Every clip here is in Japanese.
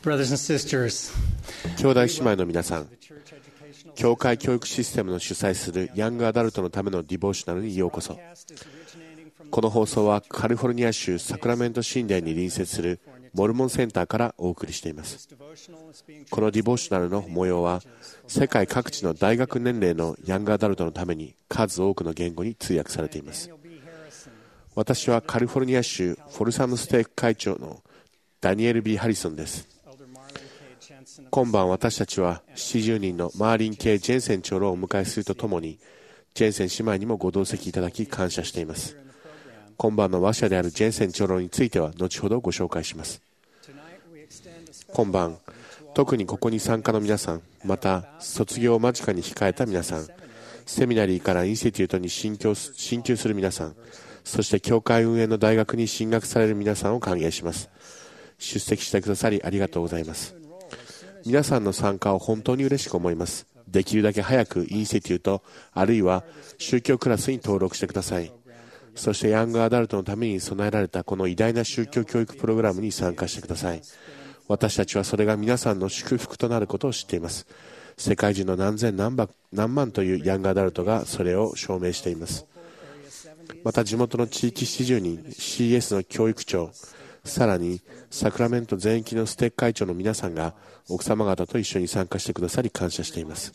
Brothers and sisters, 兄弟姉妹の皆さん、教会教育システムの主催するヤングアダルトのためのディボーショナルにようこそ。この放送はカリフォルニア州サクラメント神殿に隣接するモルモンセンターからお送りしています。このディボーショナルの模様は世界各地の大学年齢のヤングアダルトのために数多くの言語に通訳されています。私はカリフォルニア州フォルサムステーク会長のダニエル・ B ・ハリソンです。今晩私たちは70人のマーリン・K・ジェンセン長老をお迎えするとともに、ジェンセン姉妹にもご同席いただき感謝しています。今晩の話者であるジェンセン長老については後ほどご紹介します。今晩、特にここに参加の皆さん、また卒業を間近に控えた皆さん、セミナリーからインスティテュートに進級する皆さん、そして教会運営の大学に進学される皆さんを歓迎します。出席してくださりありがとうございます。皆さんの参加を本当に嬉しく思います。できるだけ早くインスティテュート、あるいは宗教クラスに登録してください。そしてヤングアダルトのために備えられたこの偉大な宗教教育プログラムに参加してください。私たちはそれが皆さんの祝福となることを知っています。世界中の何千何万というヤングアダルトがそれを証明しています。また地元の地域70人、CS の教育長、さらにサクラメント全域のステック会長の皆さんが奥様方と一緒に参加してくださり感謝しています。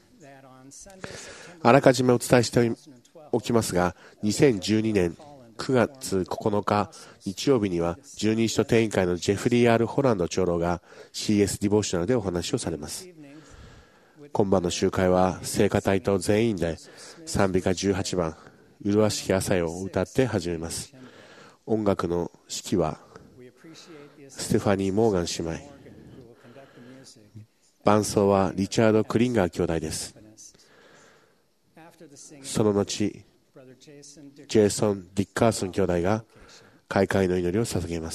あらかじめお伝えしておきますが、2012年9月9日日曜日には十二使徒定員会のジェフリー・ R ・ホランド長老が CS ディボーショナルでお話をされます。今晩の集会は聖歌隊と全員で賛美歌18番麗しき朝よを歌って始めます。音楽の指揮はステファニー・モーガン姉妹、伴奏はリチャード・クリンガー兄弟です。その後ジェイソン・ディッカーソン兄弟が開会の祈りを捧げます。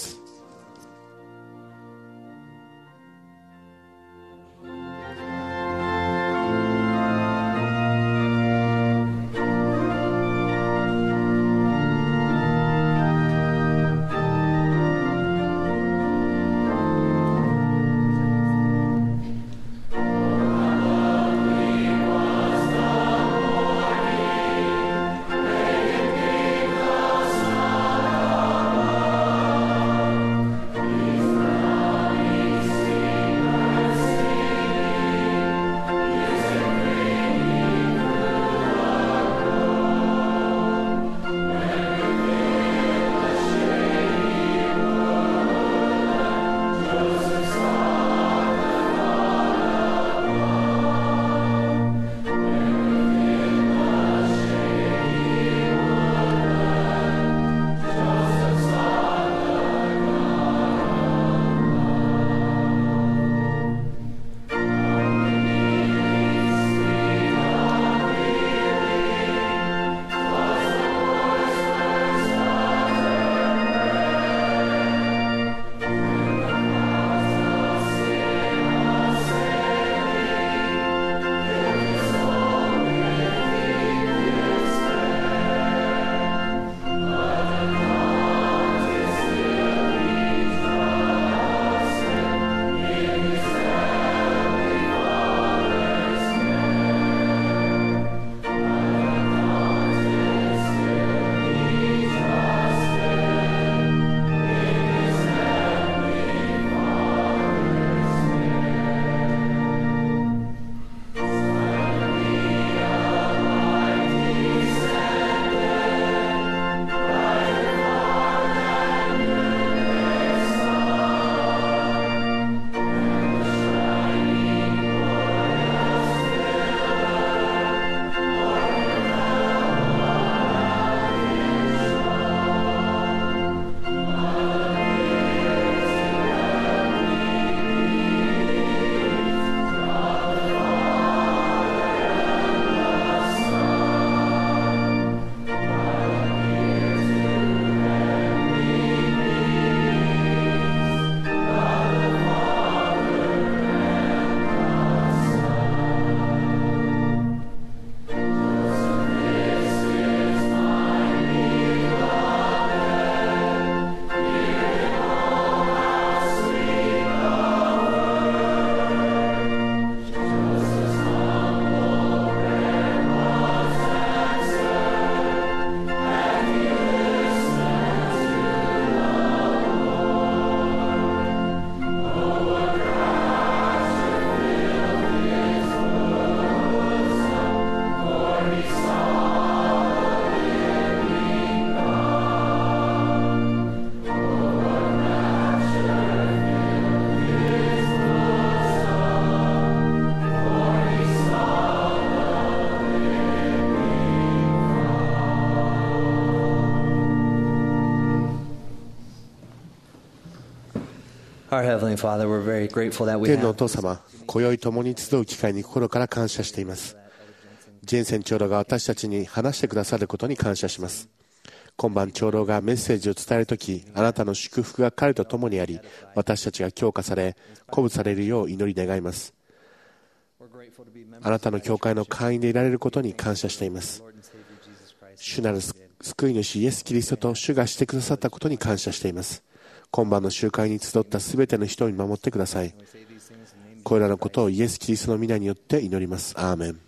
Our Heavenly Father, we're very grateful that we 天のお have 父様、今宵共に集う機会に心から感謝しています。ジェンセン長老が私たちに話してくださることに感謝します。今晩長老がメッセージを伝えるとき、あなたの祝福が彼と共にあり、私たちが強化され、鼓舞されるよう祈り願います。あなたの教会の会員でいられることに感謝しています。主なる救い主イエス・キリストと主がしてくださったことに感謝しています。今晩の集会に集ったすべての人に守ってください。これらのことをイエス・キリストの皆によって祈ります。アーメン。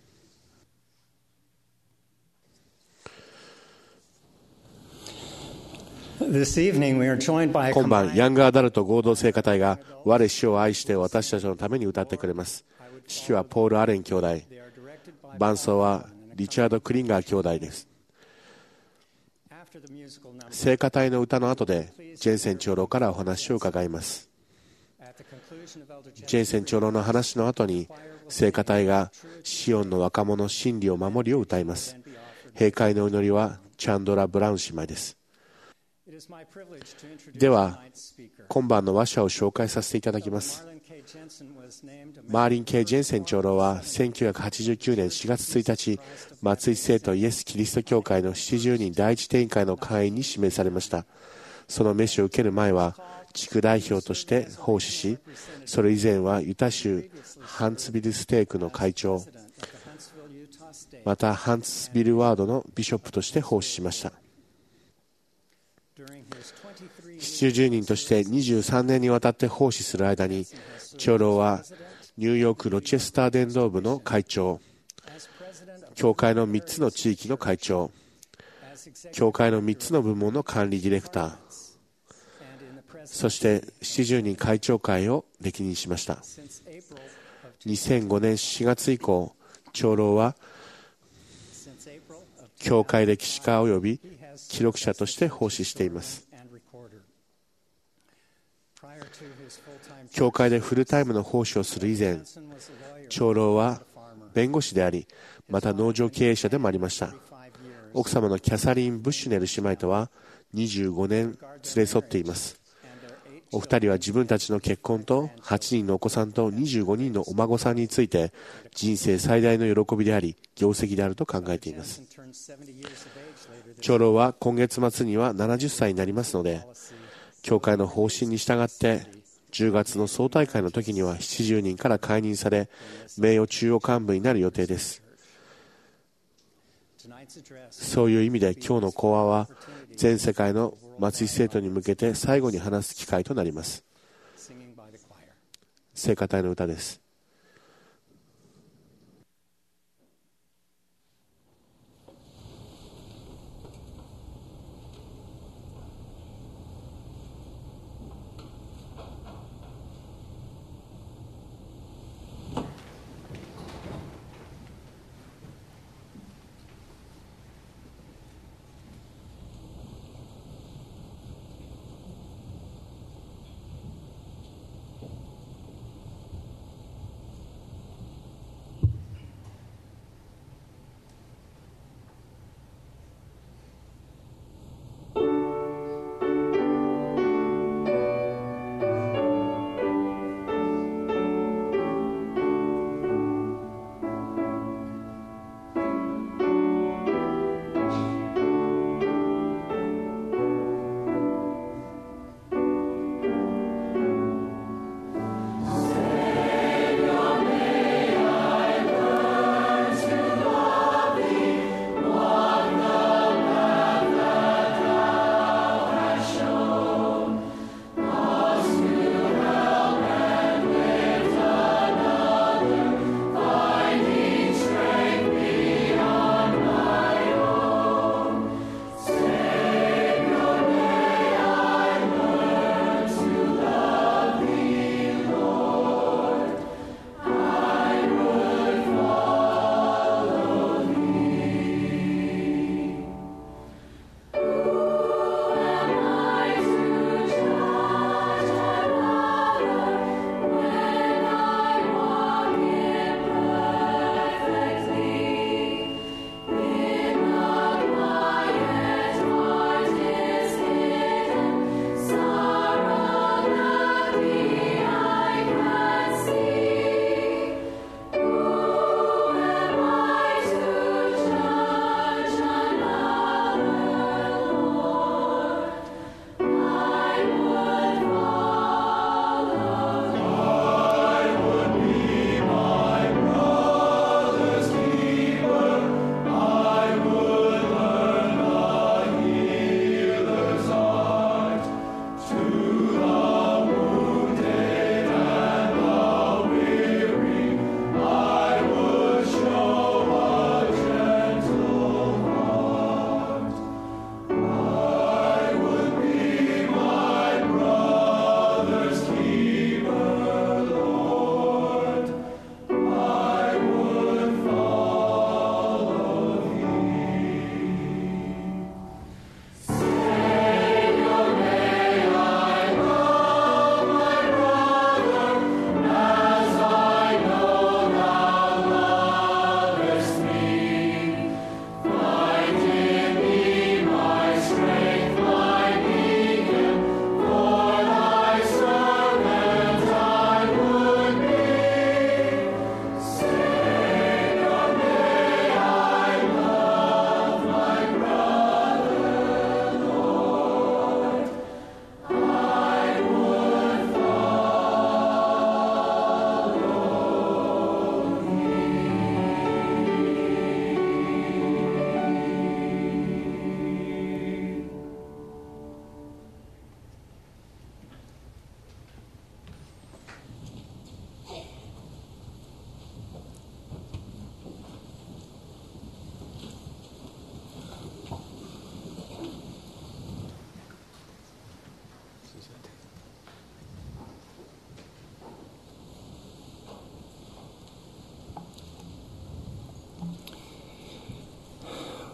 今晩、ヤングアダルト合同聖歌隊が我主を愛して私たちのために歌ってくれます。指揮はポール・アレン兄弟、伴奏はリチャード・クリンガー兄弟です。聖歌隊の歌の後でジェンセン長老からお話を伺います。ジェンセン長老の話の後に聖歌隊がシオンの若者真理を守りを歌います。閉会の祈りはチャンドラ・ブラウン姉妹です。では今晩の話者を紹介させていただきます。マーリン・K・ジェンセン長老は1989年4月1日、松井聖徒イエス・キリスト教会の70人第一定員会の会員に指名されました。その召しを受ける前は地区代表として奉仕し、それ以前はユタ州ハンツビルステークの会長、またハンツビルワードのビショップとして奉仕しました。70人として23年にわたって奉仕する間に、長老はニューヨークロチェスター伝道部の会長、教会の3つの地域の会長、教会の3つの部門の管理ディレクター、そして70人会長会を歴任しました。2005年4月以降、長老は教会歴史家及び記録者として奉仕しています。教会でフルタイムの奉仕をする以前、長老は弁護士であり、また農場経営者でもありました。奥様のキャサリン・ブッシュネル姉妹とは25年連れ添っています。お二人は自分たちの結婚と8人のお子さんと25人のお孫さんについて、人生最大の喜びであり業績であると考えています。長老は今月末には70歳になりますので、教会の方針に従って10月の総大会の時には70人から解任され、名誉中央幹部になる予定です。そういう意味で今日の講話は全世界の松井生徒に向けて最後に話す機会となります。聖歌隊の歌です。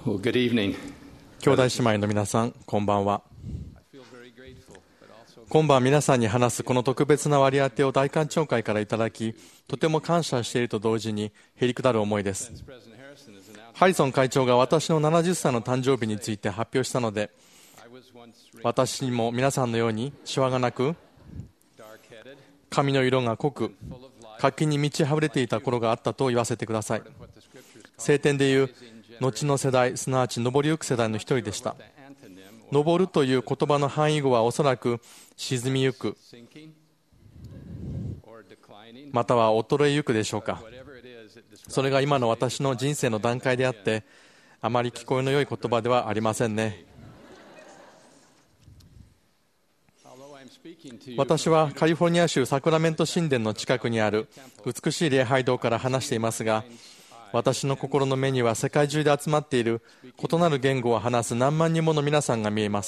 Well, good evening. 兄弟姉妹の皆さん、こんばんは。今晩皆さんに話すこの特別な割り当てを大官庁会からいただき、とても感謝していると同時にへりくだる思いです。ハリソン会長が私の70歳の誕生日について発表したので、私にも皆さんのようにシワがなく、髪の色が濃く、活気に満ち溢れていた頃があったと言わせてください。聖典でいう後の世代、すなわち上りゆく世代の一人でした。上るという言葉の範囲語はおそらく沈みゆく、または衰えゆくでしょうか。それが今の私の人生の段階であって、あまり聞こえの良い言葉ではありませんね。私はカリフォルニア州サクラメント神殿の近くにある美しい礼拝堂から話していますが、私の心の目には世界中で集まっている異なる言語を話す何万人もの皆さんが見えます。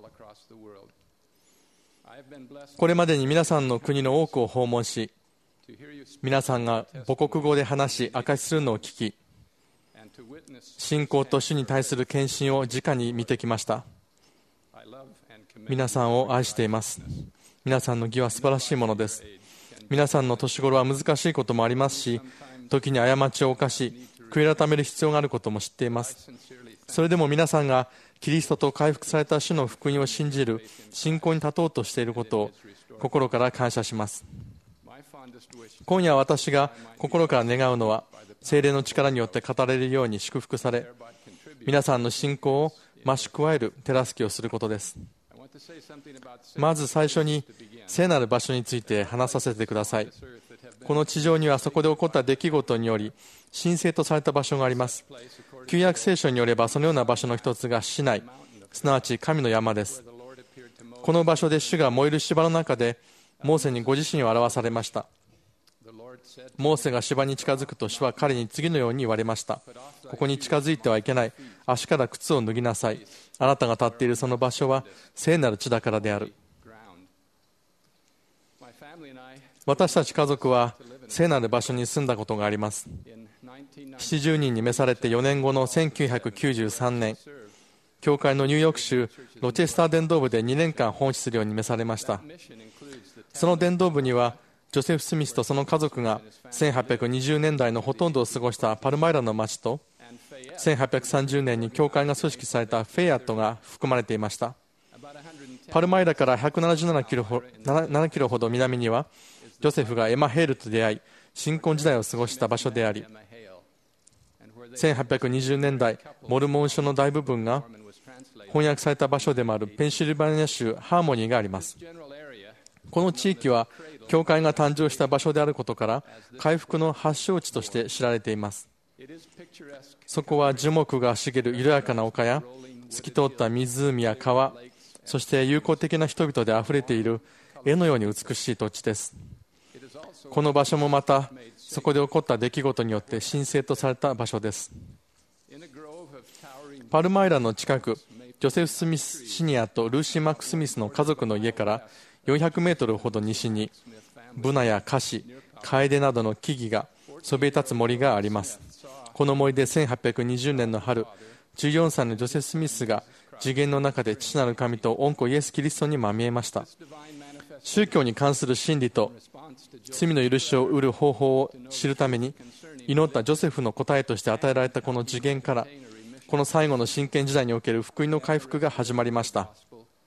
これまでに皆さんの国の多くを訪問し、皆さんが母国語で話し証しするのを聞き、信仰と主に対する献身を直に見てきました。皆さんを愛しています。皆さんの義は素晴らしいものです。皆さんの年頃は難しいこともありますし、時に過ちを犯し、悔い改める必要があることも知っています。それでも皆さんがキリストと回復された主の福音を信じる信仰に立とうとしていることを心から感謝します。今夜私が心から願うのは、聖霊の力によって語られるように祝福され、皆さんの信仰を増し加える手助けをすることです。まず最初に聖なる場所について話させてください。この地上にはそこで起こった出来事により神聖とされた場所があります。旧約聖書によればそのような場所の一つがシナイ、すなわち神の山です。この場所で主が燃える芝の中でモーセにご自身を表されました。モーセが芝に近づくと主は彼に次のように言われました。ここに近づいてはいけない。足から靴を脱ぎなさい。あなたが立っているその場所は聖なる地だからである。私たち家族は聖なる場所に住んだことがあります。70人に召されて4年後の1993年、教会のニューヨーク州ロチェスター伝道部で2年間奉仕するように召されました。その伝道部にはジョセフ・スミスとその家族が1820年代のほとんどを過ごしたパルマイラの町と、1830年に教会が組織されたフェイアットが含まれていました。パルマイラから177キロ7キロほど南にはジョセフがエマ・ヘールと出会い、新婚時代を過ごした場所であり、1820年代モルモン書の大部分が翻訳された場所でもあるペンシルバニア州ハーモニーがあります。この地域は教会が誕生した場所であることから回復の発祥地として知られています。そこは樹木が茂る緩やかな丘や透き通った湖や川、そして友好的な人々であふれている絵のように美しい土地です。この場所もまたそこで起こった出来事によって神聖とされた場所です。パルマイラの近く、ジョセフ・スミスシニアとルーシー・マック・スミスの家族の家から400メートルほど西にブナやカシ、カエデなどの木々がそびえ立つ森があります。この森で1820年の春、14歳のジョセフ・スミスが次元の中で父なる神と御子イエス・キリストにまみえました。宗教に関する真理と罪の許しを得る方法を知るために祈ったジョセフの答えとして与えられたこの次元から、この最後の真剣時代における福音の回復が始まりました。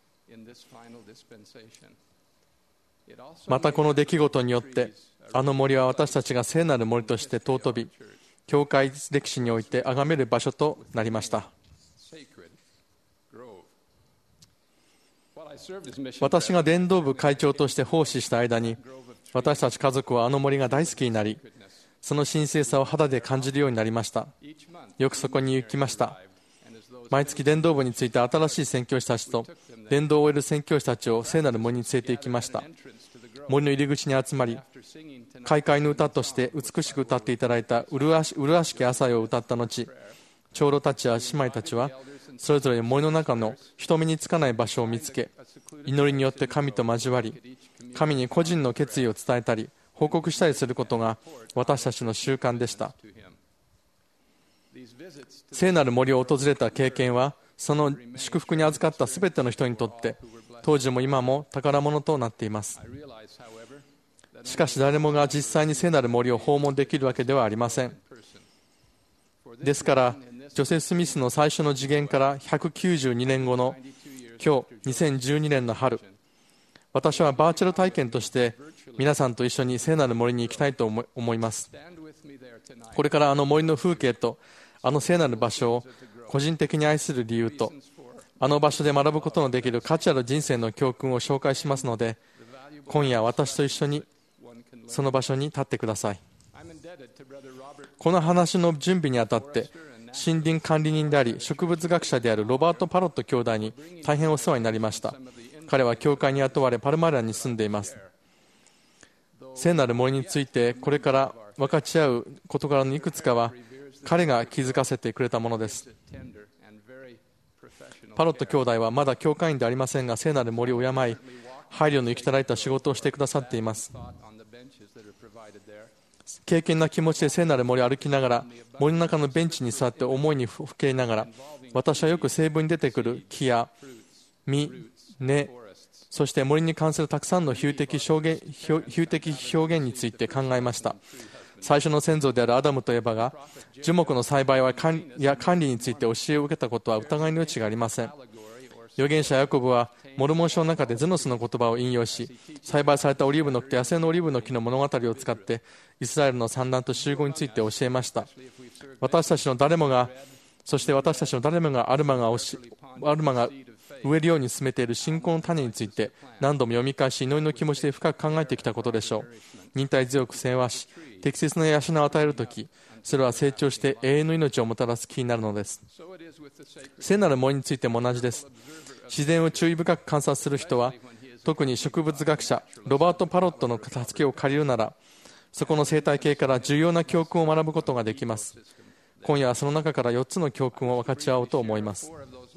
またこの出来事によってあの森は私たちが聖なる森として尊び、教会歴史において崇める場所となりました。私が伝道部会長として奉仕した間に、私たち家族はあの森が大好きになり、その神聖さを肌で感じるようになりました。よくそこに行きました。毎月伝道部について新しい宣教師たちと伝道を終える宣教師たちを聖なる森に連れて行きました。森の入り口に集まり、開会の歌として美しく歌っていただいた麗しき朝よを歌った後、長老たちや姉妹たちはそれぞれ森の中の人目につかない場所を見つけ、祈りによって神と交わり、神に個人の決意を伝えたり報告したりすることが私たちの習慣でした。 聖なる森を訪れた経験は、その祝福に預かったすべての人にとって、当時も今も宝物となっています。しかし誰もが実際に聖なる森を訪問できるわけではありません。ですから、ジョセフ・スミスの最初の次元から192年後の今日、2012年の春、私はバーチャル体験として皆さんと一緒に聖なる森に行きたいと思います。これからあの森の風景とあの聖なる場所を個人的に愛する理由と、あの場所で学ぶことのできる価値ある人生の教訓を紹介しますので、今夜私と一緒にその場所に立ってください。この話の準備にあたって森林管理人であり植物学者であるロバート・パロット兄弟に大変お世話になりました。彼は教会に雇われパルマラに住んでいます。聖なる森についてこれから分かち合う事柄のいくつかは彼が気づかせてくれたものです。パロット兄弟はまだ教会員でありませんが、聖なる森を敬い配慮の行き届いた仕事をしてくださっています。敬虔な気持ちで聖なる森を歩きながら、森の中のベンチに座って思いにふけりながら、私はよく聖文に出てくる木や実、根、そして森に関するたくさんの比喩的表現について考えました。最初の先祖であるアダムとエバが樹木の栽培や管理について教えを受けたことは疑いの余地がありません。預言者ヤコブはモルモン書の中でゼノスの言葉を引用し、栽培されたオリーブの木と野生のオリーブの木の物語を使ってイスラエルの産卵と集合について教えました。私たちの誰もがアルマが植えるように進めている信仰の種について何度も読み返し、祈りの気持ちで深く考えてきたことでしょう。忍耐強く世話し、適切な養いを与えるとき、それは成長して永遠の命をもたらす木になるのです。聖なる森についても同じです。自然を注意深く観察する人は、特に植物学者ロバート・パロットの助けを借りるなら、そこの生態系から重要な教訓を学ぶことができます。今夜はその中から4つの教訓を分かち合おうと思います。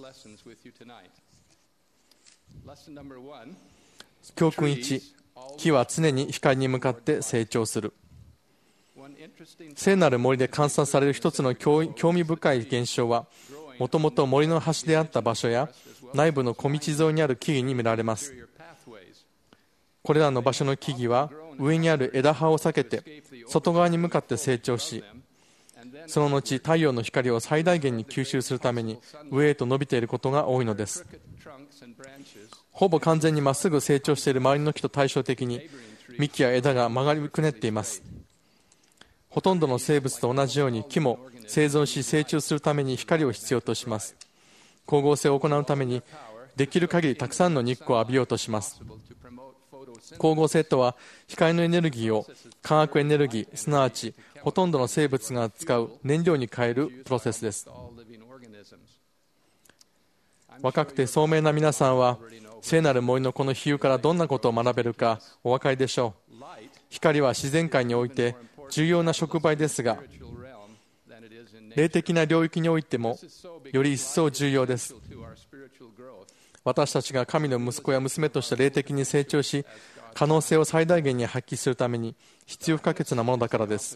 教訓1、木は常に光に向かって成長する。聖なる森で観察される一つの興味深い現象は、もともと森の端であった場所や内部の小道沿いにある木々に見られます。これらの場所の木々は上にある枝葉を避けて外側に向かって成長し、その後太陽の光を最大限に吸収するために上へと伸びていることが多いのです。ほぼ完全にまっすぐ成長している周りの木と対照的に幹や枝が曲がりくねっています。ほとんどの生物と同じように木も生存し成長するために光を必要とします。光合成を行うためにできる限りたくさんの日光を浴びようとします。光合成とは光のエネルギーを化学エネルギー、すなわちほとんどの生物が使う燃料に変えるプロセスです。若くて聡明な皆さんは聖なる森のこの比喩からどんなことを学べるかお分かりでしょう。光は自然界において重要な触媒ですが、霊的な領域においてもより一層重要です。私たちが神の息子や娘として霊的に成長し、可能性を最大限に発揮するために必要不可欠なものだからです。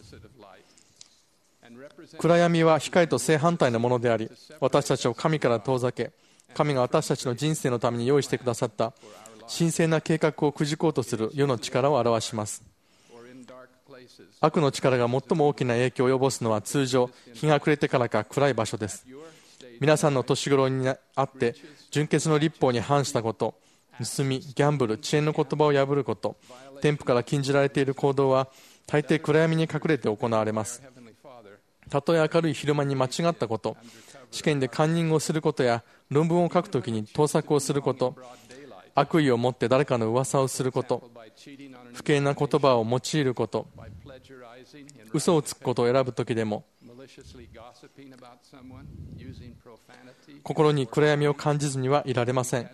暗闇は光と正反対のものであり、私たちを神から遠ざけ、神が私たちの人生のために用意してくださった神聖な計画をくじこうとする世の力を表します。悪の力が最も大きな影響を及ぼすのは通常日が暮れてからか暗い場所です。皆さんの年頃にあって純潔の律法に反したこと、盗み、ギャンブル、遅延の言葉を破ること、天父から禁じられている行動は大抵暗闇に隠れて行われます。たとえ明るい昼間に間違ったこと、試験でカンニングをすることや論文を書くときに盗作をすること、悪意を持って誰かの噂をすること、不敬な言葉を用いること、嘘をつくことを選ぶときでも、心に暗闇を感じずにはいられません。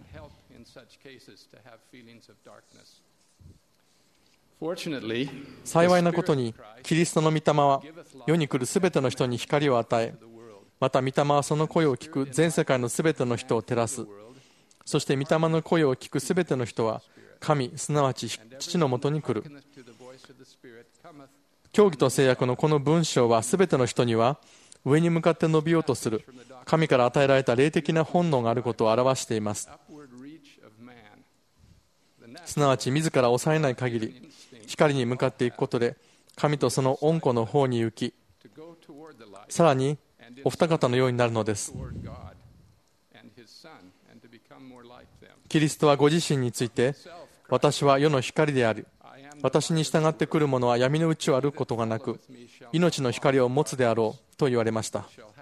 幸いなことに、キリストの御霊は世に来るすべての人に光を与え、また御霊はその声を聞く全世界のすべての人を照らす。そして御霊の声を聞くすべての人は神、すなわち父のもとに来る。教義と制約のこの文章はすべての人には上に向かって伸びようとする神から与えられた霊的な本能があることを表しています。すなわち自ら抑えない限り光に向かっていくことで神とその御子の方に行き、さらにお二方のようになるのです。キリストはご自身について、私は世の光である、私に従ってくる者は闇のうちを歩くことがなく、命の光を持つであろうと言われました。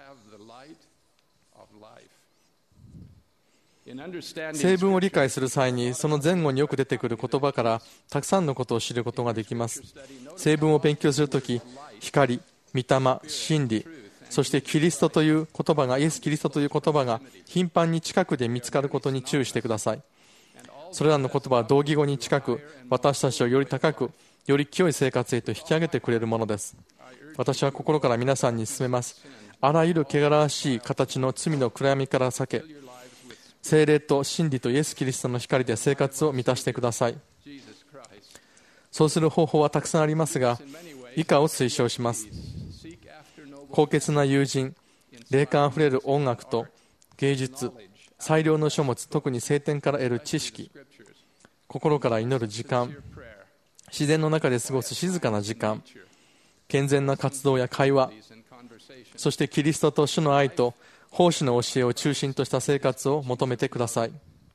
聖文を理解する際に、その前後によく出てくる言葉からたくさんのことを知ることができます。聖文を勉強するとき、光、御霊、真理、そしてキリストという言葉が、イエス・キリストという言葉が頻繁に近くで見つかることに注意してください。それらの言葉は同義語に近く、私たちをより高く、より清い生活へと引き上げてくれるものです。私は心から皆さんに勧めます。あらゆる汚らわしい形の罪の暗闇から避け、聖霊と真理とイエス・キリストの光で生活を満たしてください。そうする方法はたくさんありますが、以下を推奨します。高潔な友人、霊感あふれる音楽と芸術、最良の書物、特に聖典から得る知識、心から祈る時間、自然の中で過ごす静かな時間、健全な活動や会話、そしてキリストと主の愛と奉仕の教えを中心とした生活を求めてください。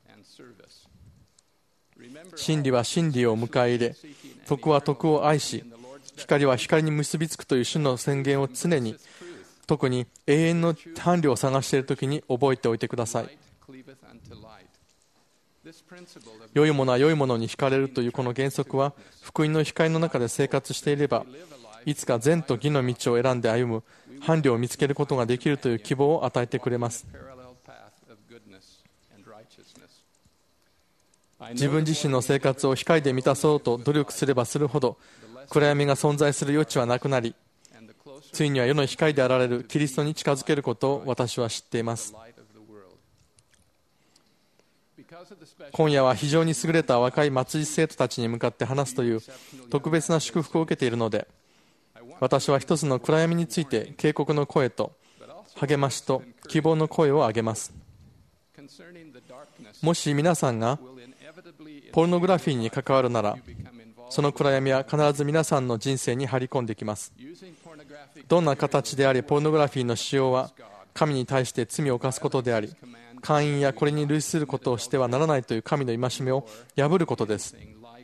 真理は真理を迎え入れ、徳は徳を愛し、光は光に結びつくという主の宣言を常に、特に永遠の伴侶を探しているときに覚えておいてください。良いものは良いものに惹かれるというこの原則は、福音の光の中で生活していれば、いつか善と義の道を選んで歩む伴侶を見つけることができるという希望を与えてくれます。自分自身の生活を光で満たそうと努力すればするほど、暗闇が存在する余地はなくなり、ついには世の光であられるキリストに近づけることを私は知っています。今夜は非常に優れた若い末日生徒たちに向かって話すという特別な祝福を受けているので、私は一つの暗闇について警告の声と励ましと希望の声を上げます。もし皆さんがポルノグラフィーに関わるなら、その暗闇は必ず皆さんの人生に張り込んできます。どんな形であれ、ポルノグラフィーの使用は神に対して罪を犯すことであり、姦淫やこれに類することをしてはならないという神の戒めを破ることです。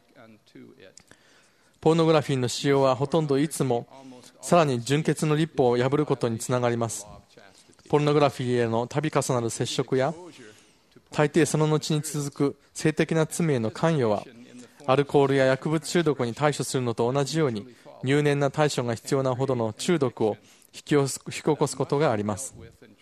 ポルノグラフィーの使用はほとんどいつもさらに純潔の律法を破ることにつながります。ポルノグラフィーへの度重なる接触や、大抵その後に続く性的な罪への関与は、アルコールや薬物中毒に対処するのと同じように入念な対処が必要なほどの中毒を引き起こすことがあります。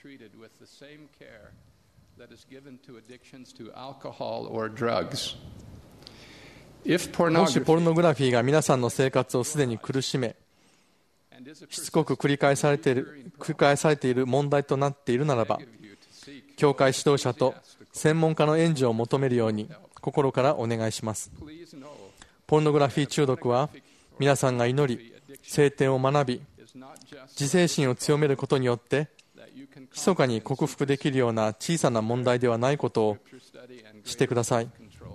もしポルノグラフィーが皆さんの生活をすでに苦しめ、しつこく繰り返されている問題となっているならば、教会指導者と専門家の援助を求めるように心からお願いします。ポルノグラフィー中毒は、皆さんが祈り、聖典を学び、自制心を強めることによって密かに克服できるような小さな問題ではないことをしてください。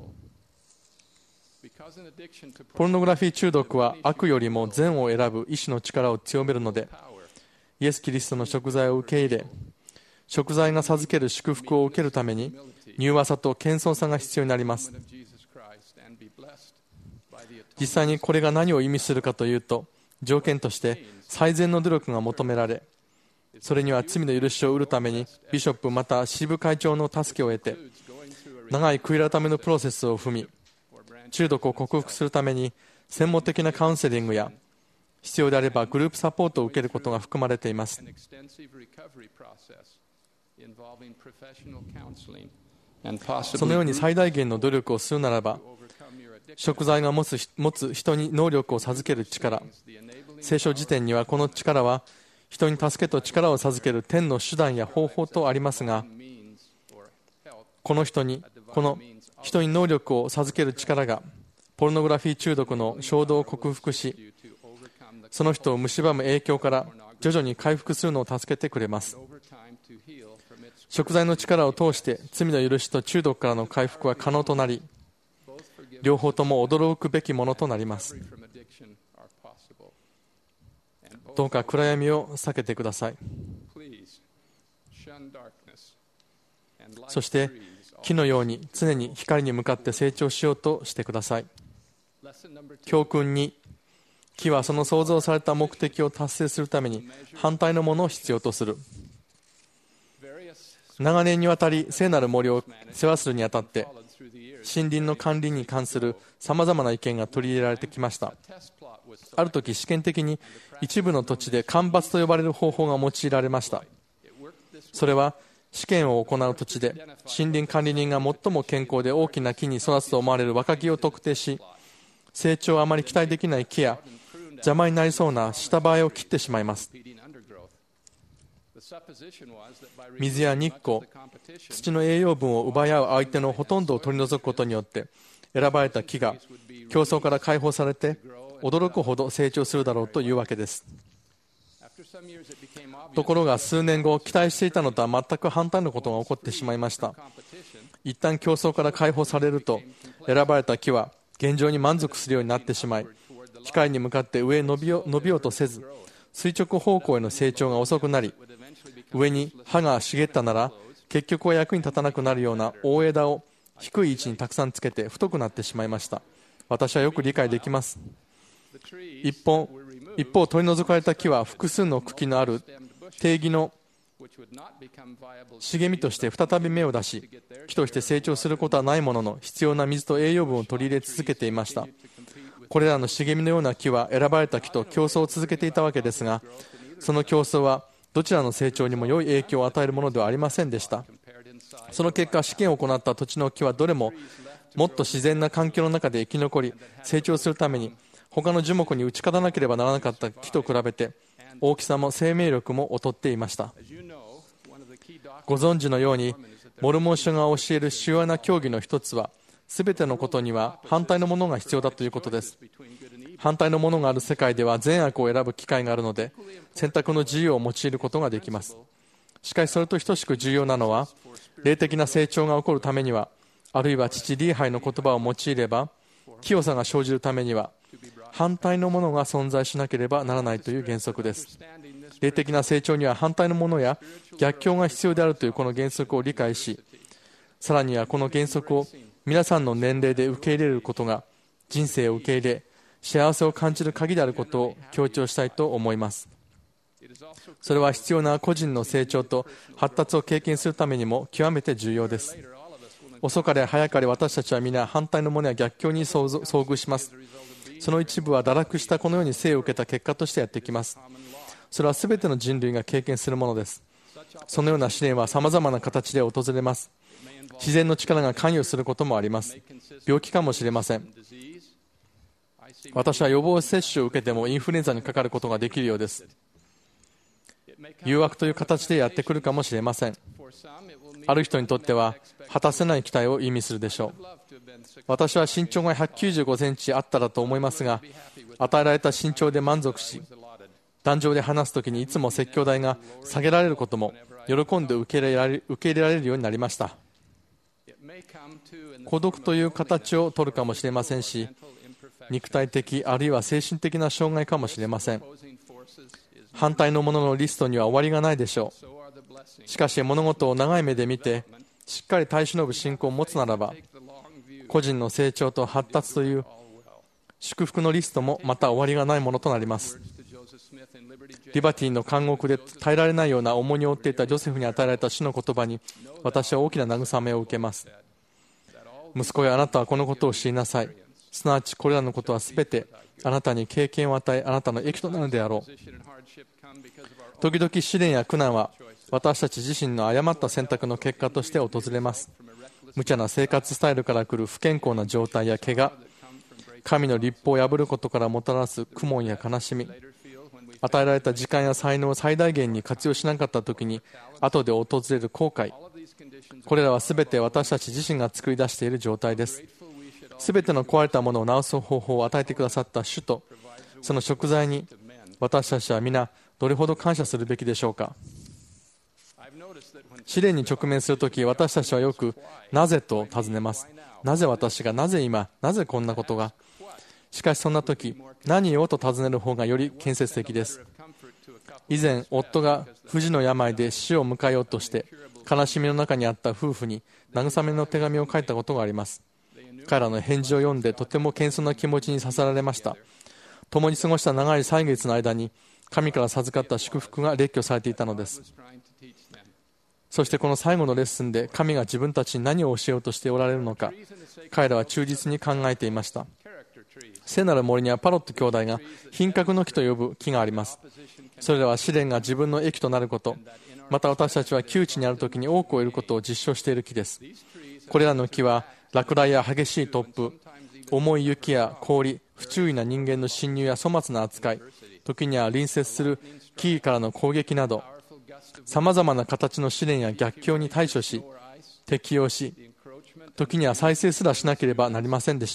ポルノグラフィー中毒は悪よりも善を選ぶ意志の力を強めるので、イエス・キリストの贖罪を受け入れ、贖罪が授ける祝福を受けるために柔和さと謙遜さが必要になります。実際にこれが何を意味するかというと、条件として最善の努力が求められ、それには罪の許しを得るためにビショップまた支部会長の助けを得て、長い悔い改めのプロセスを踏み、中毒を克服するために専門的なカウンセリングや、必要であればグループサポートを受けることが含まれています。そのように最大限の努力をするならば、贖罪が持つ人に能力を授ける力、聖書辞典にはこの力は人に助けと力を授ける天の手段や方法とありますが、この人に能力を授ける力がポルノグラフィー中毒の衝動を克服し、その人を蝕む影響から徐々に回復するのを助けてくれます。贖罪の力を通して罪の許しと中毒からの回復は可能となり、両方とも驚くべきものとなります。どうか暗闇を避けてください。そして木のように常に光に向かって成長しようとしてください。教訓2、木はその創造された目的を達成するために反対のものを必要とする。長年にわたり聖なる森を世話するにあたって森林の管理に関するさまざまな意見が取り入れられてきました。ある時試験的に一部の土地で間伐と呼ばれる方法が用いられました。それは試験を行う土地で森林管理人が最も健康で大きな木に育つと思われる若木を特定し、成長をあまり期待できない木や邪魔になりそうな下生えを切ってしまいます。水や日光、土の栄養分を奪い合う相手のほとんどを取り除くことによって選ばれた木が競争から解放されて驚くほど成長するだろうというわけです。ところが数年後、期待していたのとは全く反対のことが起こってしまいました。一旦競争から解放されると、選ばれた木は現状に満足するようになってしまい、光に向かって上へ伸びようとせず、垂直方向への成長が遅くなり、上に葉が茂ったなら結局は役に立たなくなるような大枝を低い位置にたくさんつけて太くなってしまいました。私はよく理解できます。一方取り除かれた木は複数の茎のある定義の茂みとして再び芽を出し、木として成長することはないものの必要な水と栄養分を取り入れ続けていました。これらの茂みのような木は選ばれた木と競争を続けていたわけですが、その競争はどちらの成長にも良い影響を与えるものではありませんでした。その結果、試験を行った土地の木はどれももっと自然な環境の中で生き残り成長するために他の樹木に打ち勝たなければならなかった木と比べて大きさも生命力も劣っていました。ご存知のようにモルモン書が教える主要な教義の一つは、すべてのことには反対のものが必要だということです。反対のものがある世界では善悪を選ぶ機会があるので、選択の自由を用いることができます。しかしそれと等しく重要なのは、霊的な成長が起こるためには、あるいは父リーハイの言葉を用いれば清さが生じるためには、反対のものが存在しなければならないという原則です。霊的な成長には反対のものや逆境が必要であるというこの原則を理解し、さらにはこの原則を皆さんの年齢で受け入れることが人生を受け入れ幸せを感じる鍵であることを強調したいと思います。それは必要な個人の成長と発達を経験するためにも極めて重要です。遅かれ早かれ私たちは皆反対のものや逆境に遭遇します。その一部は堕落したこのように生を受けた結果としてやってきます。それは全ての人類が経験するものです。そのような試練はさまざまな形で訪れます。自然の力が関与することもあります。病気かもしれません。私は予防接種を受けてもインフルエンザにかかることができるようです。誘惑という形でやってくるかもしれません。ある人にとっては果たせない期待を意味するでしょう。私は身長が195センチあったらと思いますが、与えられた身長で満足し、壇上で話すときにいつも説教台が下げられることも喜んで受け入れられるようになりました。孤独という形を取るかもしれませんし、肉体的あるいは精神的な障害かもしれません。反対のもののリストには終わりがないでしょう。しかし物事を長い目で見てしっかり耐え忍ぶ信仰を持つならば、個人の成長と発達という祝福のリストもまた終わりがないものとなります。リバティの監獄で耐えられないような重荷を負っていたジョセフに与えられた主の言葉に私は大きな慰めを受けます。息子よ、あなたはこのことを知りなさい。すなわちこれらのことはすべてあなたに経験を与え、あなたの益となるであろう。時々試練や苦難は私たち自身の誤った選択の結果として訪れます。無茶な生活スタイルから来る不健康な状態や怪我、神の律法を破ることからもたらす苦悶や悲しみ、与えられた時間や才能を最大限に活用しなかったときに後で訪れる後悔、これらはすべて私たち自身が作り出している状態です。すべての壊れたものを治す方法を与えてくださった主とその贖罪に私たちは皆どれほど感謝するべきでしょうか。試練に直面するとき、私たちはよくなぜと尋ねます。なぜ私が、なぜ今、なぜこんなことが。しかしそんなとき、何をと尋ねる方がより建設的です。以前、夫が不治の病で死を迎えようとして悲しみの中にあった夫婦に慰めの手紙を書いたことがあります。彼らの返事を読んでとても謙遜な気持ちにさせられました。共に過ごした長い歳月の間に神から授かった祝福が列挙されていたのです。そしてこの最後のレッスンで神が自分たちに何を教えようとしておられるのか、彼らは忠実に考えていました。聖なる森にはパロット兄弟が品格の木と呼ぶ木があります。それらは試練が自分の益となること、また私たちは窮地にあるときに多くを得ることを実証している木です。これらの木は落雷や激しい突風、重い雪や氷、不注意な人間の侵入や粗末な扱い、時には隣接する木々からの攻撃など、さまざまな形の試練や逆境に対処し、適応し、時には再生すらしなければなりませんでした。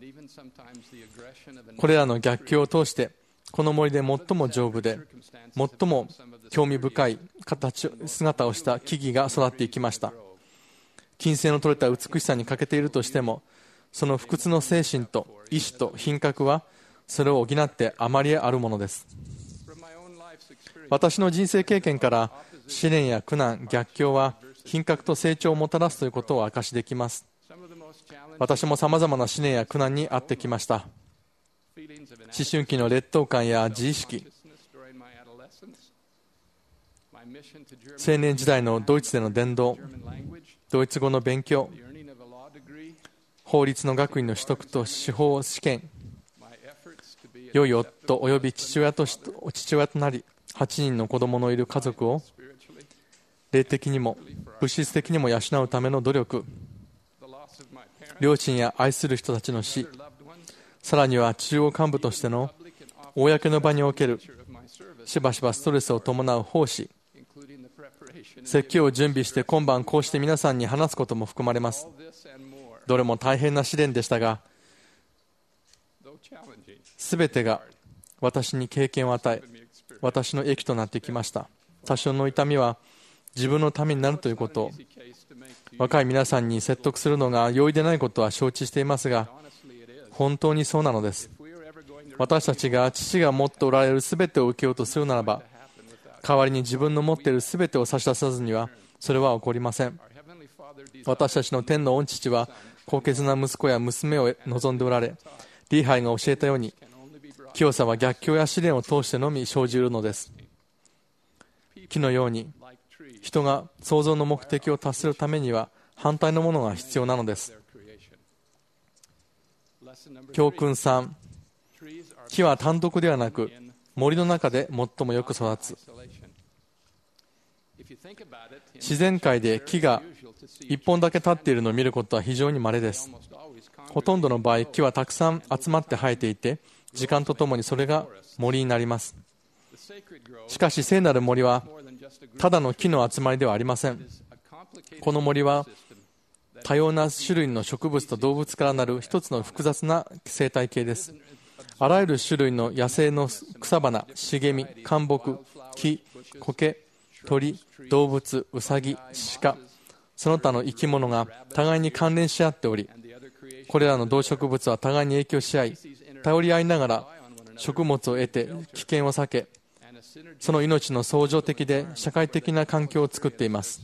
これらの逆境を通して、この森で最も丈夫で、最も興味深い姿をした木々が育っていきました。金星の取れた美しさに欠けているとしても、その不屈の精神と意志と品格は、それを補ってあまりあるものです。私の人生経験から試練や苦難、逆境は品格と成長をもたらすということを証しできます。私もさまざまな試練や苦難に遭ってきました。思春期の劣等感や自意識、青年時代のドイツでの伝道、ドイツ語の勉強、法律の学位の取得と司法試験、良い夫および父親となり、8人の子供のいる家族を霊的にも物質的にも養うための努力、両親や愛する人たちの死、さらには中央幹部としての公の場におけるしばしばストレスを伴う奉仕、説教を準備して今晩こうして皆さんに話すことも含まれます。どれも大変な試練でしたが、すべてが私に経験を与え、私の益となってきました。多少の痛みは自分のためになるということを、若い皆さんに説得するのが容易でないことは承知していますが、本当にそうなのです。私たちが父が持っておられるすべてを受けようとするならば、代わりに自分の持っているすべてを差し出さずにはそれは起こりません。私たちの天の御父は高潔な息子や娘を望んでおられ、リーハイが教えたように、清さは逆境や試練を通してのみ生じるのです。木のように人が創造の目的を達するためには反対のものが必要なのです。教訓3、木は単独ではなく森の中で最もよく育つ。自然界で木が一本だけ立っているのを見ることは非常に稀です。ほとんどの場合、木はたくさん集まって生えていて、時間とともにそれが森になります。しかし聖なる森はただの木の集まりではありません。この森は多様な種類の植物と動物からなる一つの複雑な生態系です。あらゆる種類の野生の草花、茂み、灌木、木、苔、鳥、動物、ウサギ、鹿、その他の生き物が互いに関連し合っており、これらの動植物は互いに影響し合い、頼り合いながら食物を得て危険を避け、その命の相乗的で社会的な環境を作っています。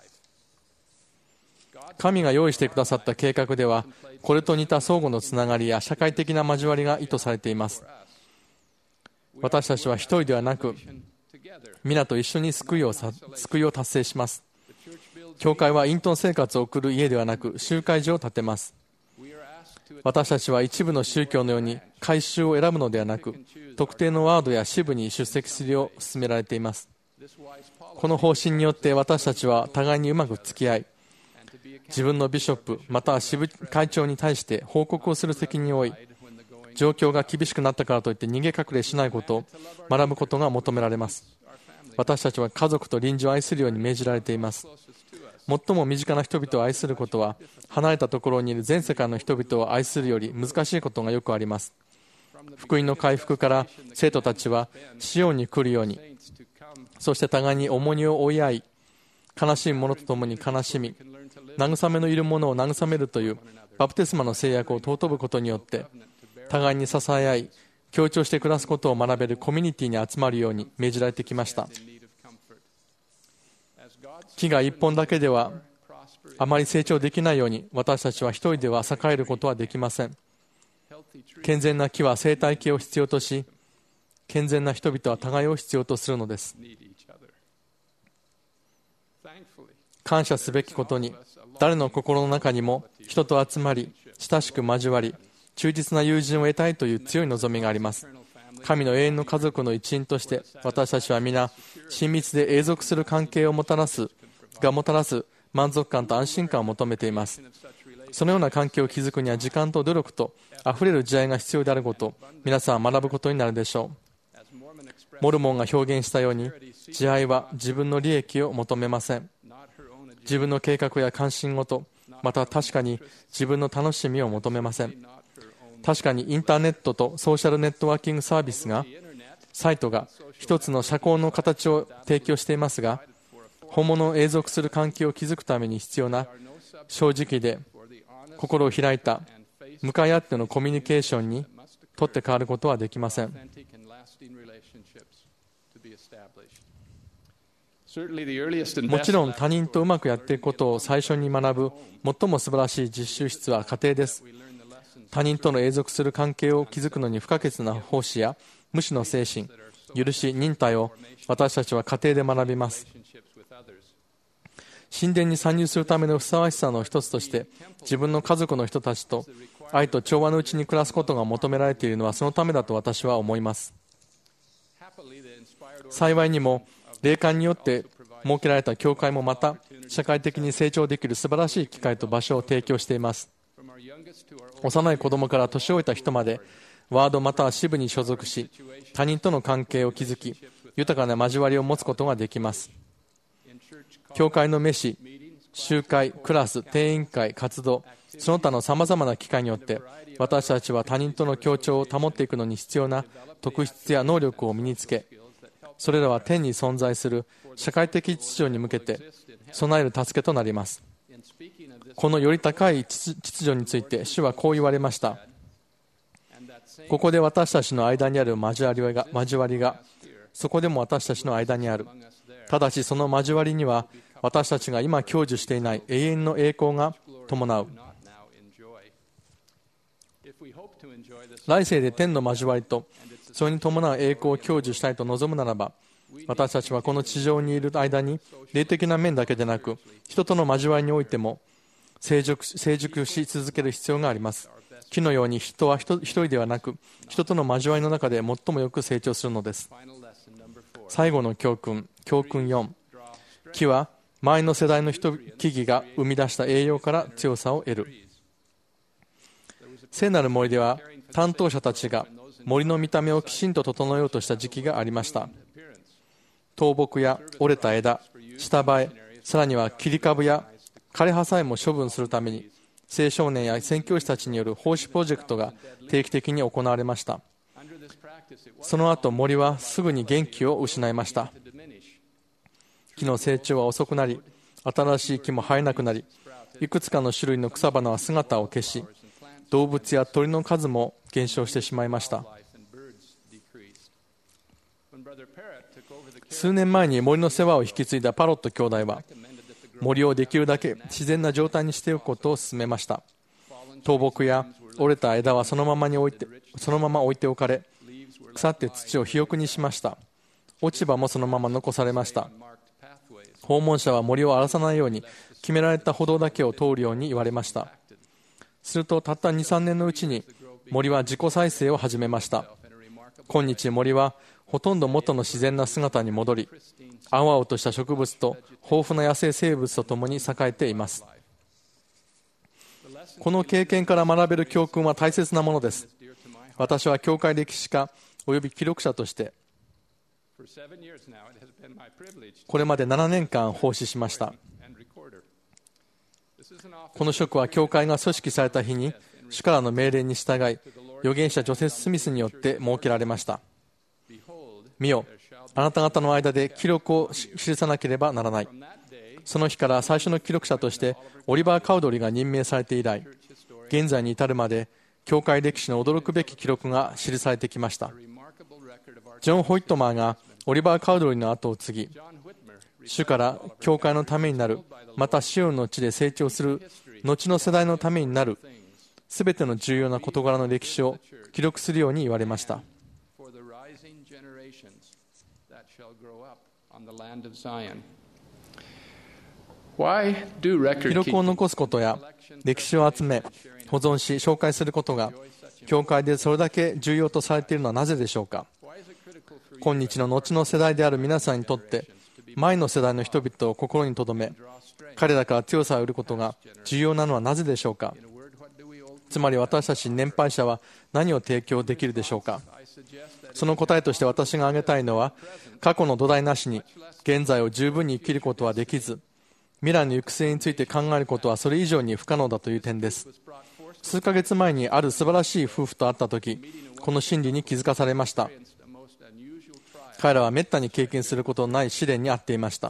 神が用意してくださった計画では、これと似た相互のつながりや社会的な交わりが意図されています。私たちは一人ではなく、皆と一緒に救いを達成します。教会は隠遁生活を送る家ではなく、集会所を建てます。私たちは一部の宗教のように改宗を選ぶのではなく、特定のワードや支部に出席するよう勧められています。この方針によって私たちは互いにうまく付き合い、自分のビショップまたは支部会長に対して報告をする責任を負い、状況が厳しくなったからといって逃げ隠れしないことを学ぶことが求められます。私たちは家族と隣人を愛するように命じられています。最も身近な人々を愛することは、離れたところにいる全世界の人々を愛するより難しいことがよくあります。 福音の回復から生徒たちはシオンに来るように、そして互いに重荷を負い合い、悲しむ者と共に悲しみ、慰めのいる者を慰めるというバプテスマの制約を尊ぶことによって、互いに支え合い、協調して暮らすことを学べるコミュニティに集まるように命じられてきました。木が一本だけではあまり成長できないように、私たちは一人では栄えることはできません。健全な木は生態系を必要とし、健全な人々は互いを必要とするのです。感謝すべきことに、誰の心の中にも人と集まり、親しく交わり、忠実な友人を得たいという強い望みがあります。神の永遠の家族の一員として、私たちは皆、親密で永続する関係をもたらす満足感と安心感を求めています。そのような関係を築くには時間と努力とあふれる慈愛が必要であることを皆さんは学ぶことになるでしょう。モルモンが表現したように、慈愛は自分の利益を求めません。自分の計画や関心事、また確かに自分の楽しみを求めません。確かにインターネットとソーシャルネットワーキングサービスが、サイトが一つの社交の形を提供していますが、本物を永続する関係を築くために必要な正直で心を開いた向かい合ってのコミュニケーションに取って代わることはできません。もちろん他人とうまくやっていくことを最初に学ぶ最も素晴らしい実習室は家庭です。他人との永続する関係を築くのに不可欠な奉仕や無私の精神、許し、忍耐を私たちは家庭で学びます。神殿に参入するためのふさわしさの一つとして、自分の家族の人たちと愛と調和のうちに暮らすことが求められているのはそのためだと私は思います。幸いにも霊感によって設けられた教会もまた社会的に成長できる素晴らしい機会と場所を提供しています。幼い子供から年老いた人までワードまたは支部に所属し、他人との関係を築き、豊かな交わりを持つことができます。教会の飯、集会、クラス、定員会、活動、その他のさまざまな機会によって私たちは他人との協調を保っていくのに必要な特質や能力を身につけ、それらは天に存在する社会的秩序に向けて備える助けとなります。このより高い秩序について主はこう言われました。ここで私たちの間にある交わりがそこでも私たちの間にある。ただしその交わりには私たちが今享受していない永遠の栄光が伴う。来世で天の交わりとそれに伴う栄光を享受したいと望むならば、私たちはこの地上にいる間に霊的な面だけでなく人との交わりにおいても成熟し続ける必要があります。木のように人は一人ではなく人との交わりの中で最もよく成長するのです。最後の教訓4、木は前の世代の木々が生み出した栄養から強さを得る。聖なる森では担当者たちが森の見た目をきちんと整えようとした時期がありました。倒木や折れた枝、下生え、さらには切り株や枯れ葉さえも処分するために青少年や宣教師たちによる奉仕プロジェクトが定期的に行われました。その後森はすぐに元気を失いました。木の成長は遅くなり、新しい木も生えなくなり、いくつかの種類の草花は姿を消し、動物や鳥の数も減少してしまいました。数年前に森の世話を引き継いだパロット兄弟は、森をできるだけ自然な状態にしておくことを勧めました。倒木や折れた枝はそのまま置いておかれ、腐って土を肥沃にしました。落ち葉もそのまま残されました。訪問者は森を荒らさないように決められた歩道だけを通るように言われました。するとたった 2,3 年のうちに森は自己再生を始めました。今日森はほとんど元の自然な姿に戻り、青々とした植物と豊富な野生生物とともに栄えています。この経験から学べる教訓は大切なものです。私は教会歴史家および記録者としてこれまで7年間奉仕しました。この職は教会が組織された日に主からの命令に従い、 預言者ジョセフ・スミスによって設けられました。見よ、あなた方の間で記録を記さなければならない。その日から最初の記録者としてオリバー・カウドリが任命されて以来、現在に至るまで教会歴史の驚くべき記録が記されてきました。ジョン・ホイットマーがオリバー・カウドリの後を継ぎ、主から教会のためになる、またシオンの地で成長する後の世代のためになるすべての重要な事柄の歴史を記録するように言われました。記録を残すことや歴史を集め保存し紹介することが教会でそれだけ重要とされているのはなぜでしょうか。今日の後の世代である皆さんにとって前の世代の人々を心に留め、彼らから強さを得ることが重要なのはなぜでしょうか。つまり私たち年配者は何を提供できるでしょうか。その答えとして私が挙げたいのは、過去の土台なしに現在を十分に生きることはできず、未来の行く末について考えることはそれ以上に不可能だという点です。数ヶ月前にある素晴らしい夫婦と会ったとき、この真理に気づかされました。彼らはめったに経験することのない試練に遭っていました。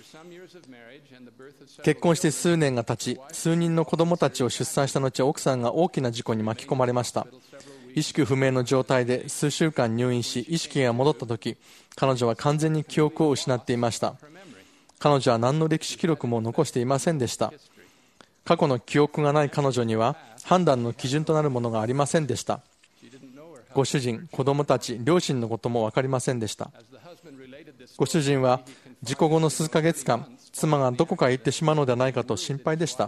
結婚して数年が経ち、数人の子供たちを出産した後、奥さんが大きな事故に巻き込まれました。意識不明の状態で数週間入院し、意識が戻ったとき、彼女は完全に記憶を失っていました。彼女は何の歴史記録も残していませんでした。過去の記憶がない彼女には判断の基準となるものがありませんでした。ご主人、子供たち、両親のことも分かりませんでした。ご主人は事故後の数ヶ月間、妻がどこかへ行ってしまうのではないかと心配でした。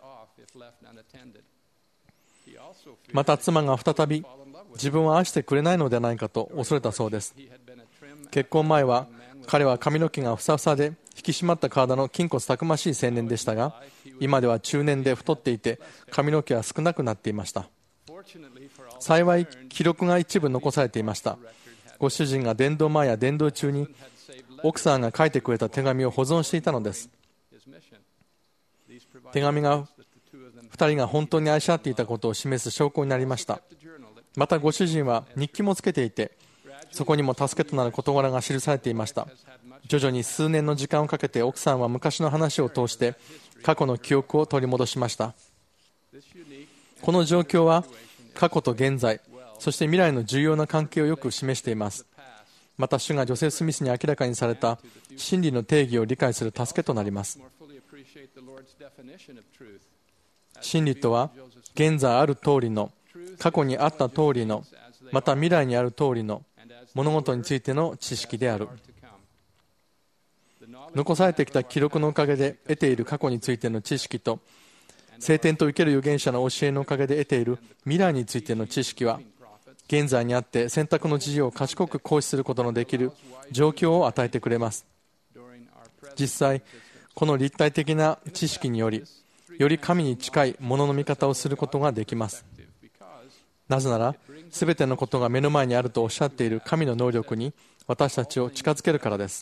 また妻が再び自分を愛してくれないのではないかと恐れたそうです。結婚前は彼は髪の毛がふさふさで引き締まった体の筋骨たくましい青年でしたが、今では中年で太っていて髪の毛は少なくなっていました。幸い記録が一部残されていました。ご主人が伝道前や伝道中に奥さんが書いてくれた手紙を保存していたのです。手紙が2人が本当に愛し合っていたことを示す証拠になりました。またご主人は日記もつけていて、そこにも助けとなる事柄が記されていました。徐々に数年の時間をかけて奥さんは昔の話を通して過去の記憶を取り戻しました。この状況は過去と現在、そして未来の重要な関係をよく示しています。また主がジョセフ・スミスに明らかにされた真理の定義を理解する助けとなります。真理とは現在ある通りの、過去にあった通りの、また未来にある通りの物事についての知識である。残されてきた記録のおかげで得ている過去についての知識と、聖典と生ける預言者の教えのおかげで得ている未来についての知識は、現在にあって選択の自由を賢く行使することのできる状況を与えてくれます。実際、この立体的な知識により、より神に近いものの見方をすることができます。なぜなら、すべてのことが目の前にあるとおっしゃっている神の能力に私たちを近づけるからです。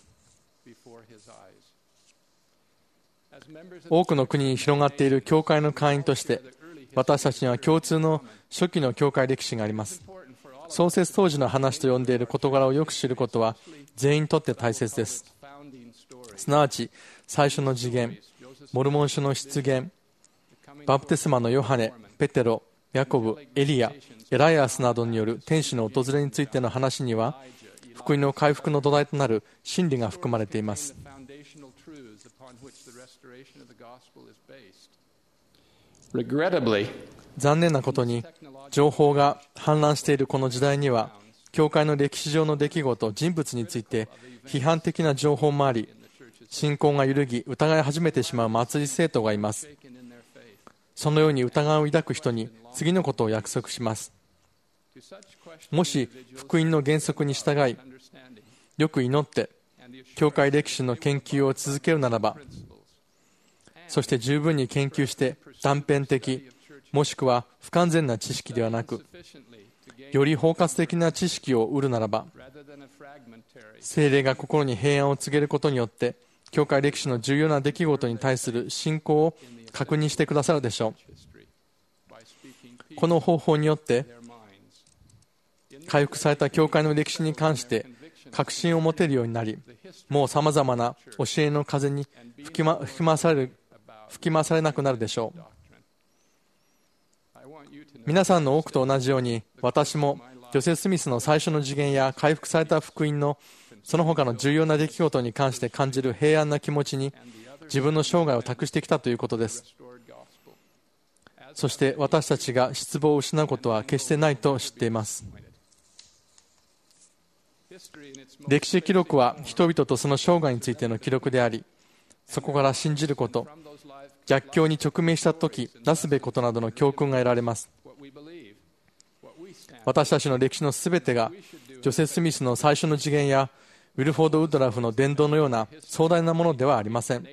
多くの国に広がっている教会の会員として、私たちには共通の初期の教会歴史があります。創設当時の話と呼んでいる事柄をよく知ることは全員にとって大切です。すなわち最初の次元、モルモン書の出現、バプテスマのヨハネ、ペテロ、ヤコブ、エリア、エライアスなどによる天使の訪れについての話には、福音の回復の土台となる真理が含まれています。残念なことに、情報が氾濫しているこの時代には、教会の歴史上の出来事、人物について批判的な情報もあり、信仰が揺るぎ疑い始めてしまう祭り生徒がいます。そのように疑いを抱く人に次のことを約束します。もし福音の原則に従い、よく祈って教会歴史の研究を続けるならば、そして十分に研究して断片的もしくは不完全な知識ではなく、より包括的な知識を得るならば、聖霊が心に平安を告げることによって教会歴史の重要な出来事に対する信仰を確認してくださるでしょう。この方法によって回復された教会の歴史に関して確信を持てるようになり、もうさまざまな教えの風に吹き回されなくなるでしょう。皆さんの多くと同じように、私もジョセフ・スミスの最初の次元や回復された福音のその他の重要な出来事に関して感じる平安な気持ちに自分の生涯を託してきたということです。そして私たちが失望を失うことは決してないと知っています。歴史記録は人々とその生涯についての記録であり、そこから信じること、逆境に直面したときなすべきことなどの教訓が得られます。私たちの歴史のすべてがジョセフ・スミスの最初の次元やウィルフォード・ウッドラフの伝道のような壮大なものではありません。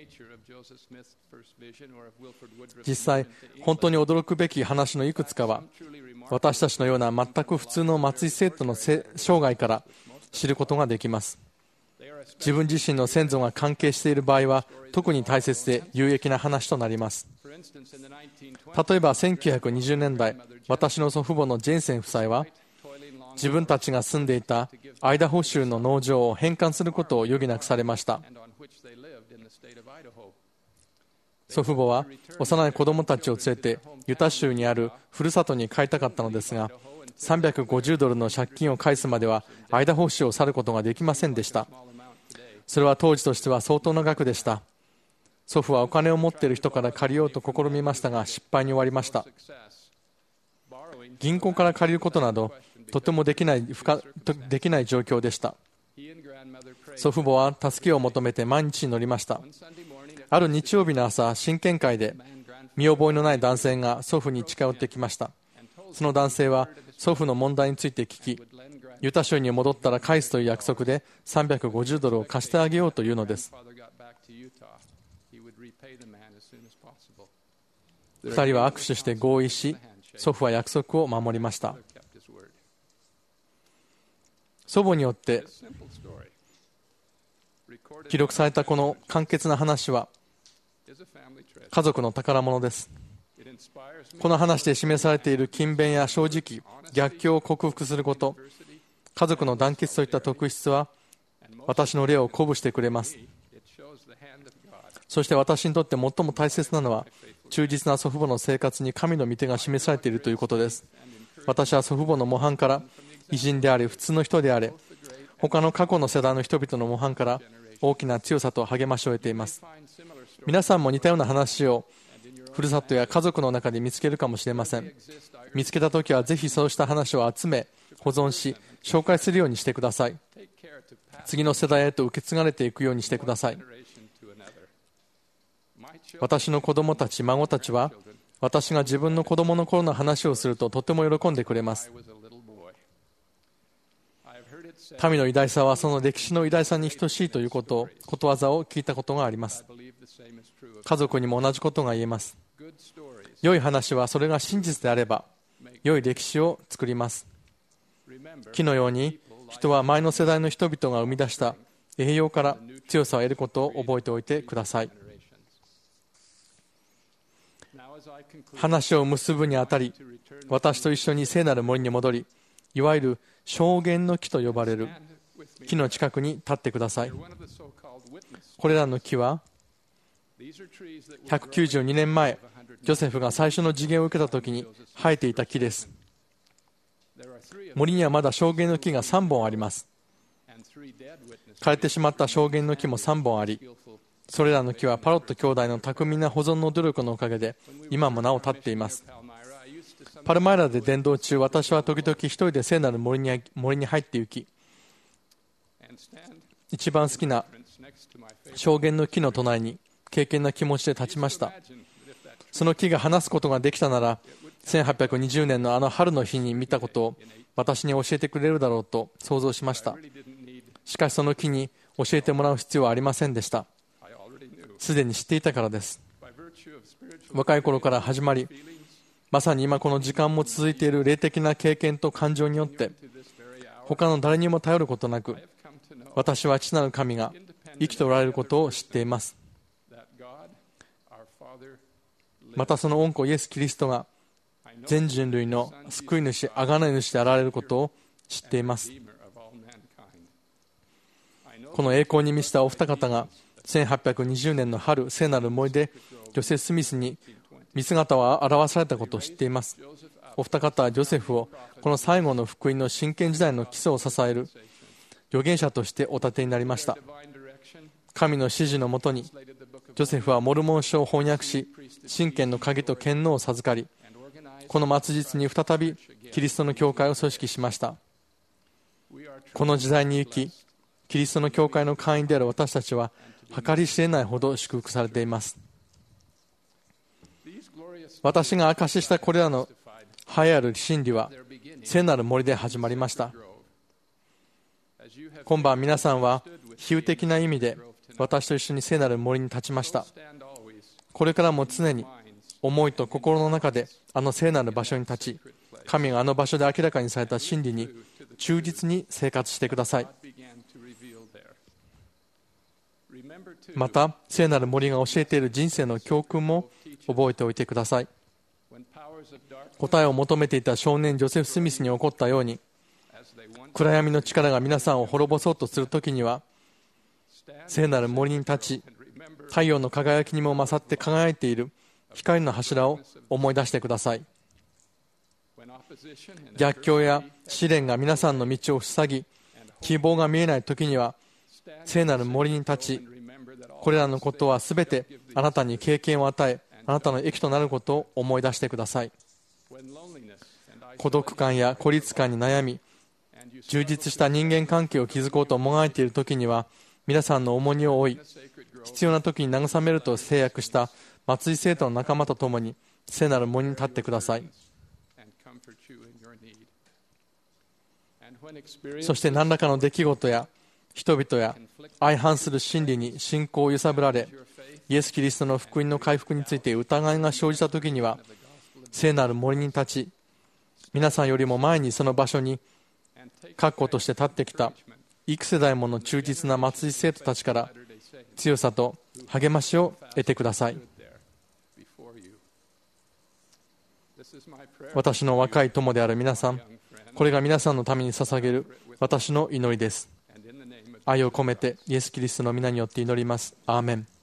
実際、本当に驚くべき話のいくつかは、私たちのような全く普通の松井生徒の生涯から知ることができます。自分自身の先祖が関係している場合は、特に大切で有益な話となります。例えば1920年代、私の祖父母のジェンセン夫妻は、自分たちが住んでいたアイダホ州の農場を返還することを余儀なくされました。祖父母は幼い子供たちを連れてユタ州にあるふるさとに帰りたかったのですが、$350の借金を返すまではアイダホ州を去ることができませんでした。それは当時としては相当な額でした。祖父はお金を持っている人から借りようと試みましたが、失敗に終わりました。銀行から借りることなどとてもできない状況でした。祖父母は助けを求めて毎日に乗りました。ある日曜日の朝、親権会で見覚えのない男性が祖父に近寄ってきました。その男性は祖父の問題について聞き、ユタ州に戻ったら返すという約束で$350を貸してあげようというのです。2人は握手して合意し、祖父は約束を守りました。祖母によって記録されたこの簡潔な話は家族の宝物です。この話で示されている勤勉や正直、逆境を克服すること、家族の団結といった特質は私の霊を鼓舞してくれます。そして私にとって最も大切なのは、忠実な祖父母の生活に神の御手が示されているということです。私は祖父母の模範から偉人であれ、普通の人であれ、他の過去の世代の人々の模範から大きな強さと励ましを得ています。皆さんも似たような話をふるさとや家族の中で見つけるかもしれません。見つけたときはぜひそうした話を集め、保存し、紹介するようにしてください。次の世代へと受け継がれていくようにしてください。私の子供たち、孫たちは、私が自分の子供の頃の話をするととても喜んでくれます。神の偉大さはその歴史の偉大さに等しいということわざを聞いたことがあります。家族にも同じことが言えます。良い話はそれが真実であれば、良い歴史を作ります。木のように、人は前の世代の人々が生み出した栄養から強さを得ることを覚えておいてください。話を結ぶにあたり、私と一緒に聖なる森に戻り、いわゆる証言の木と呼ばれる木の近くに立ってください。これらの木は192年前、ジョセフが最初の次元を受けた時に生えていた木です。森にはまだ証言の木が3本あります。枯れてしまった証言の木も3本あり、それらの木はパロット兄弟の巧みな保存の努力のおかげで今もなお立っています。パルマイラで伝道中、私は時々一人で聖なる森に入って行き、一番好きな証言の木の隣に敬虔な気持ちで立ちました。その木が話すことができたなら、1820年のあの春の日に見たことを私に教えてくれるだろうと想像しました。しかしその木に教えてもらう必要はありませんでした。すでに知っていたからです。若い頃から始まり、まさに今この時間も続いている霊的な経験と感情によって、他の誰にも頼ることなく、私は父なる神が生きておられることを知っています。またその御子イエス・キリストが全人類の救い主、贖い主であられることを知っています。この栄光に満ちたお二方が1820年の春、聖なる森でジョセフ・スミスに見姿を表されたことを知っています。お二方はジョセフをこの最後の福音の真剣時代の基礎を支える預言者としてお立てになりました。神の指示のもとにジョセフはモルモン書を翻訳し、神権の鍵と権能を授かり、この末日に再びキリストの教会を組織しました。この時代に生き、キリストの教会の会員である私たちは計り知れないほど祝福されています。私が証ししたこれらの栄えある真理は聖なる森で始まりました。今晩皆さんは比喩的な意味で私と一緒に聖なる森に立ちました。これからも常に思いと心の中であの聖なる場所に立ち、神があの場所で明らかにされた真理に忠実に生活してください。また聖なる森が教えている人生の教訓も覚えておいてください。答えを求めていた少年ジョセフ・スミスに起こったように、暗闇の力が皆さんを滅ぼそうとするときには、聖なる森に立ち、太陽の輝きにも勝って輝いている光の柱を思い出してください。逆境や試練が皆さんの道を塞ぎ、希望が見えないときには、聖なる森に立ち、これらのことはすべてあなたに経験を与え、あなたの益となることを思い出してください。孤独感や孤立感に悩み、充実した人間関係を築こうともがいているときには、皆さんの重荷を負い、必要なときに慰めると誓約した松井生徒の仲間と共に聖なる森に立ってください。そして何らかの出来事や人々や相反する真理に信仰を揺さぶられ、イエス・キリストの福音の回復について疑いが生じたときには、聖なる森に立ち、皆さんよりも前にその場所に確固として立ってきた幾世代もの忠実な松井生徒たちから強さと励ましを得てください。私の若い友である皆さん、これが皆さんのために捧げる私の祈りです。愛を込めてイエス・キリストの皆によって祈ります。アーメン。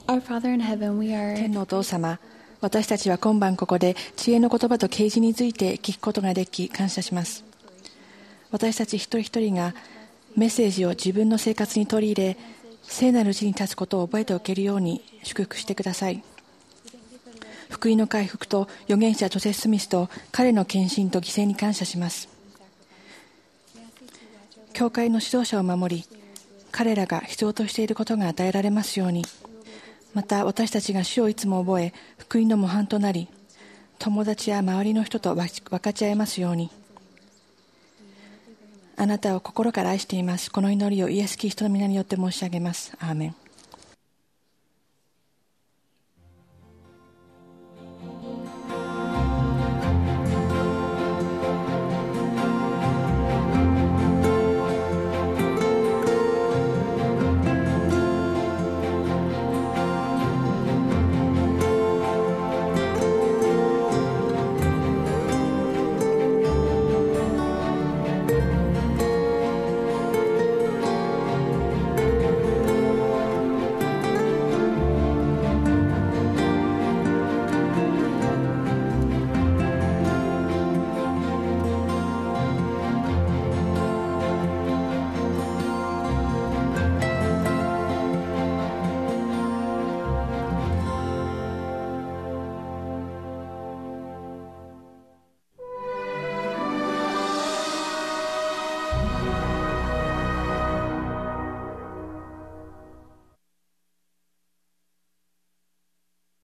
Our Father in heaven, we are 天のお父様、私たちは今晩ここで知恵の言葉と啓示について聞くことができ感謝します。私たち一人一人がメッセージを自分の生活に取り入れ、聖なるうちに立つことを覚えておけるように祝福してください。福音の回復と預言者ジョセフ・スミスと彼の献身と犠牲に感謝します。教会の指導者を守り、彼らが必要としていることが与えられますように、また私たちが主をいつも覚え、福音の模範となり、友達や周りの人と分かち合えますように。あなたを心から愛しています。この祈りをイエス・キリストの皆によって申し上げます。アーメン。